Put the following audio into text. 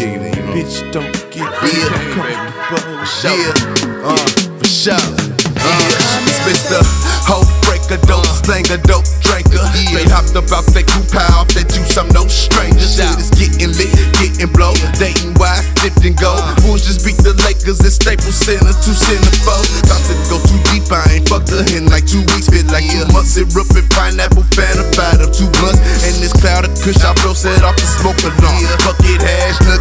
king, you know. Bitch, don't get Comfortable. For sure. It's Mr. Hoe Breaker, dope slanger, dope drinker. Straight hopped about that coupe off that juice, I'm no stranger. Shit is getting lit, getting blow. Dating wise, dipped and go. Bulls just beat the Lakers at Staples Center, 2 centerfolds. Thought to go too deep, I ain't fucked her in like 2 weeks. Fit like 2 months, syrup and pineapple, Fanta, fired up 2 blunts. And this cloud of kush, I blow set off the smoke alarm. Bucket hash, nut